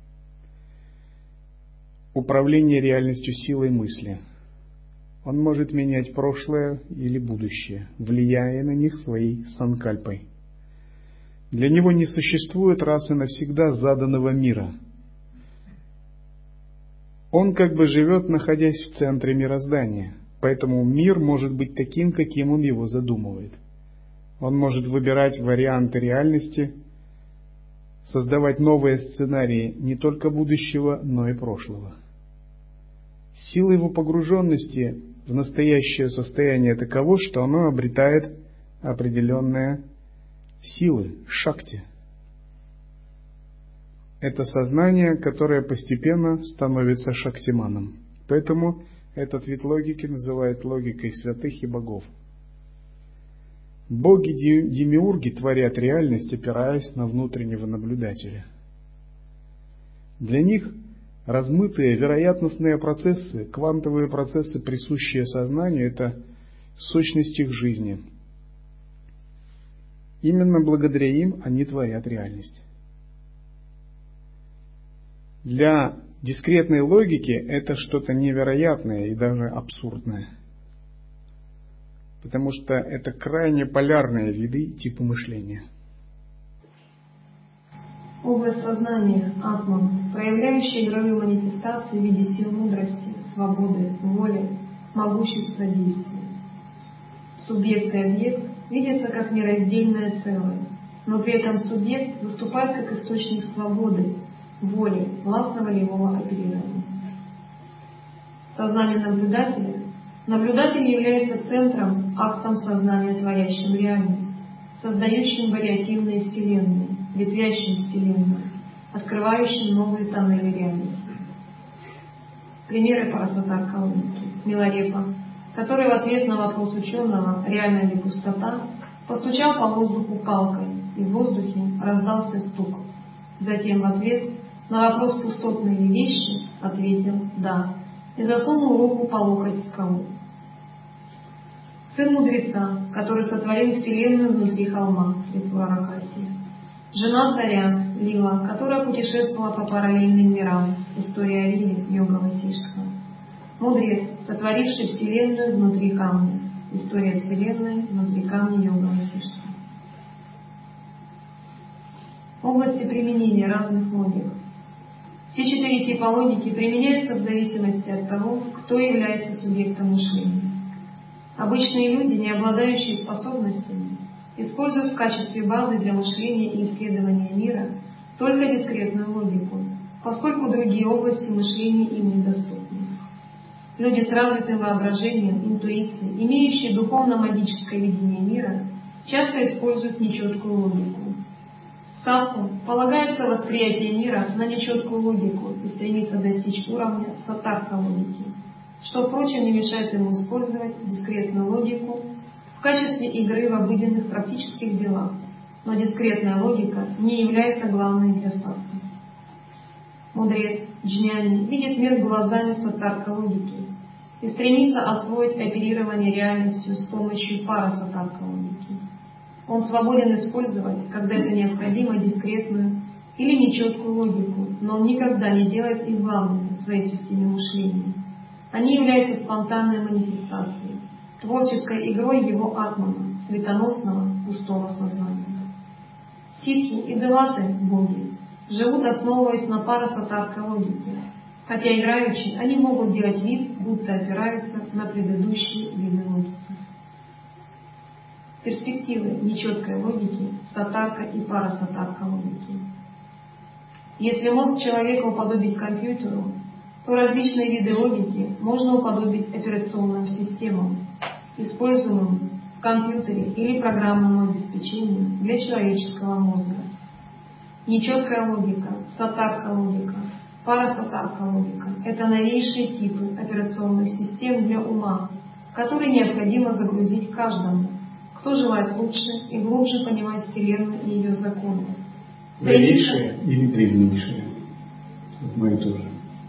[SPEAKER 1] Управление реальностью силой мысли. Он может менять прошлое или будущее, влияя на них своей санкальпой. Для него не существует раз и навсегда заданного мира. Он как бы живет, находясь в центре мироздания, поэтому мир может быть таким, каким он его задумывает. Он может выбирать варианты реальности, создавать новые сценарии не только будущего, но и прошлого. Сила его погруженности в настоящее состояние таково, что оно обретает определенные силы, шакти. Это сознание, которое постепенно становится шактиманом. Поэтому этот вид логики называют логикой святых и богов. Боги-демиурги творят реальность, опираясь на внутреннего наблюдателя. Для них размытые вероятностные процессы, квантовые процессы, присущие сознанию, это сущность их жизни. Именно благодаря им они творят реальность. Для дискретной логики это что-то невероятное и даже абсурдное. Потому что это крайне полярные виды типа мышления.
[SPEAKER 2] Область сознания, атман, проявляющая игровые манифестации в виде сил мудрости, свободы, воли, могущества действия. Субъект и объект видятся как нераздельное целое, но при этом субъект выступает как источник свободы, воли, властно-волевого оперирования. Сознание наблюдателя. Наблюдатель является центром, актом сознания, творящим реальность, создающим вариативные вселенные, ветвящим вселенную, открывающим новые тоннели реальности. Примеры парасатарка логики. Миларепа, который в ответ на вопрос ученого, реальна ли пустота, постучал по воздуху палкой, и в воздухе раздался стук. Затем в ответ на вопрос, пустотные ли вещи, ответил «да» и засунул руку по локоть в скалу. Сын мудреца, который сотворил вселенную внутри холма, Трипурарахаси. Жена царя, Лила, которая путешествовала по параллельным мирам. История Лили, Йога Васиштха. Мудрец, сотворивший Вселенную внутри камня. История Вселенной внутри камня, Йога Васиштха. Области применения разных логик. Все 4 типа логики применяются в зависимости от того, кто является субъектом мышления. Обычные люди, не обладающие способностями, используют в качестве базы для мышления и исследования мира только дискретную логику, поскольку другие области мышления им недоступны. Люди с развитым воображением, интуицией, имеющие духовно-магическое видение мира, часто используют нечеткую логику. Садху полагается восприятие мира на нечеткую логику и стремится достичь уровня сатарка логики, что, впрочем, не мешает ему использовать дискретную логику в качестве игры в обыденных практических делах, но дискретная логика не является главной для садху. Мудрец, джняни, видит мир глазами сатарка логики и стремится освоить оперирование реальностью с помощью парасатарка логики. Он свободен использовать, когда это необходимо, дискретную или нечеткую логику, но он никогда не делает их главными в своей системе мышления. Они являются спонтанной манифестацией, творческой игрой его атмана, светоносного, пустого сознания. Ситхи и деваты, боги, живут, основываясь на парасатарка логике, хотя играючи, они могут делать вид, будто опираются на предыдущие виды логики. Перспективы нечеткой логики, сатарка и парасатарка логики. Если мозг человека уподобить компьютеру, то различные виды логики можно уподобить операционным системам, используемым в компьютере или программному обеспечению для человеческого мозга. Нечеткая логика, сатарка логика, парасатарка логика – это новейшие типы операционных систем для ума, которые необходимо загрузить каждому, кто желает лучше и глубже понимать Вселенную и ее законы.
[SPEAKER 1] Новейшие или древнейшие? Мы тоже.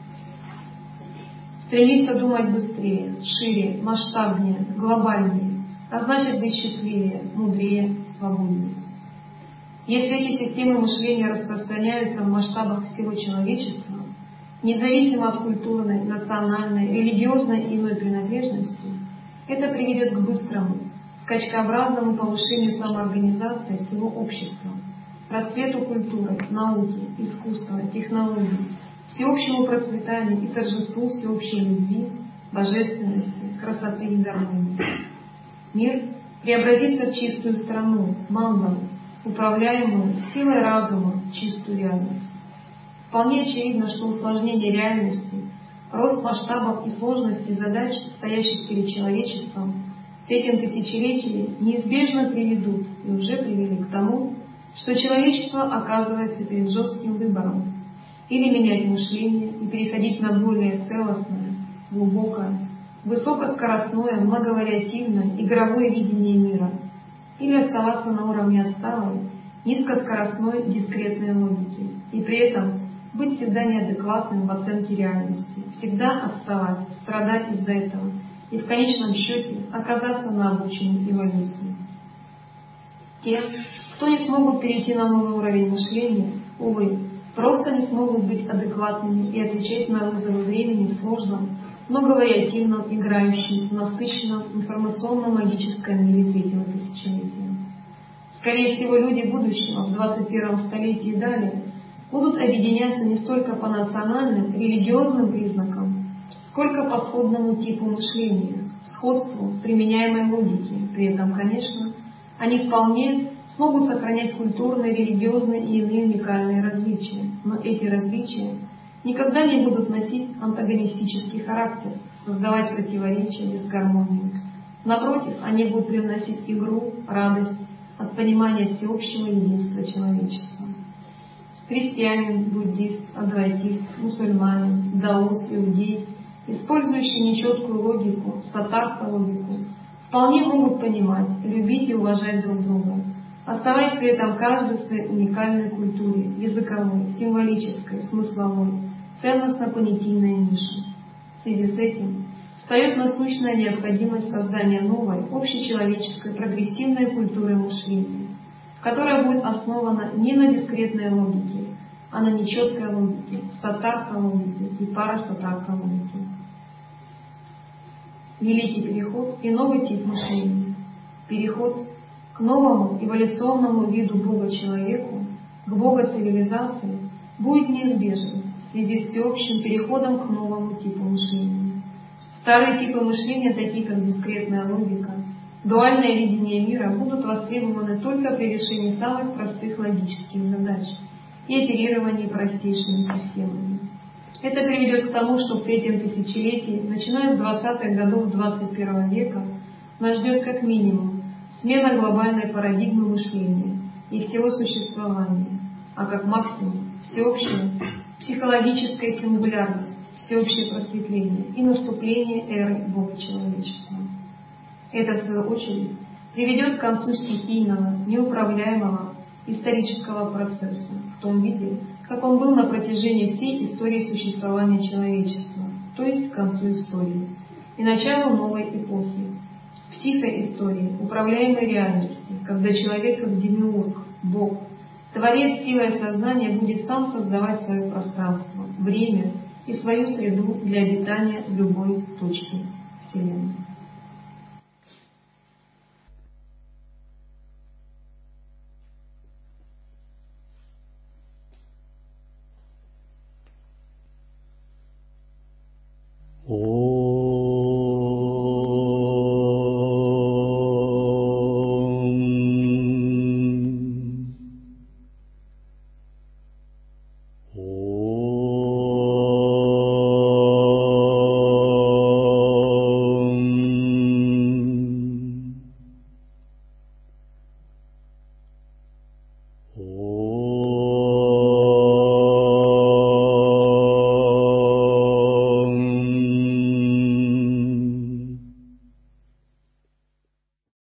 [SPEAKER 2] Стремиться думать быстрее, шире, масштабнее, глобальнее, а значит быть счастливее, мудрее, свободнее. Если эти системы мышления распространяются в масштабах всего человечества, независимо от культурной, национальной, религиозной и иной принадлежности, это приведет к быстрому, скачкообразному повышению самоорганизации всего общества, расцвету культуры, науки, искусства, технологий, всеобщему процветанию и торжеству всеобщей любви, божественности, красоты и гармонии. Мир преобразится в чистую страну, мандалу, управляемую силой разума в чистую реальность. Вполне очевидно, что усложнение реальности, рост масштабов и сложности задач, стоящих перед человечеством, в третьем тысячелетии неизбежно приведут и уже привели к тому, что человечество оказывается перед жестким выбором: или менять мышление и переходить на более целостное, глубокое, высокоскоростное, многовариативное, игровое видение мира, или оставаться на уровне отсталой, низкоскоростной, дискретной логики, и при этом быть всегда неадекватным в оценке реальности, всегда отставать, страдать из-за этого и в конечном счете оказаться на обочине эволюции. Те, кто не смогут перейти на новый уровень мышления, увы, просто не смогут быть адекватными и отвечать на вызовы времени в сложном, многовариативном, играющем, насыщенном информационно-магическом мире третьего тысячелетия. Скорее всего, люди будущего в 21 столетии и далее будут объединяться не столько по национальным, религиозным признакам, сколько по сходному типу мышления, сходству применяемой логики. При этом, конечно, они вполне смогут сохранять культурные, религиозные и иные уникальные различия, но эти различия никогда не будут носить антагонистический характер, создавать противоречия, дисгармонию. Напротив, они будут привносить игру, радость от понимания всеобщего единства человечества. Христианин, буддист, адвайтист, мусульманин, даос, иудей, использующие нечеткую логику, сатарка логику, вполне могут понимать, любить и уважать друг друга, оставаясь при этом каждый в своей уникальной культуре, языковой, символической, смысловой, ценностно-понятийной нише. В связи с этим встает насущная необходимость создания новой, общечеловеческой, прогрессивной культуры мышления, которая будет основана не на дискретной логике, а на нечеткой логике, сатарка логике и парасатарка логике. Великий переход и новый тип мышления. Переход к новому эволюционному виду Бога-человеку, к Бога-цивилизации будет неизбежен в связи с всеобщим переходом к новому типу мышления. Старые типы мышления, такие как дискретная логика, дуальное видение мира, будут востребованы только при решении самых простых логических задач и оперировании простейшими системами. Это приведет к тому, что в третьем тысячелетии, начиная с 20-х годов 21 века, нас ждет как минимум смена глобальной парадигмы мышления и всего существования, а как максимум всеобщая психологическая сингулярность, всеобщее просветление и наступление эры Бога-человечества. Это, в свою очередь, приведет к концу стихийного, неуправляемого исторического процесса в том виде, как он был на протяжении всей истории существования человечества, то есть к концу истории, и началу новой эпохи, психоистории, управляемой реальности, когда человек как демиург, Бог, Творец силой сознания будет сам создавать свое пространство, время и свою среду для обитания в любой точке Вселенной.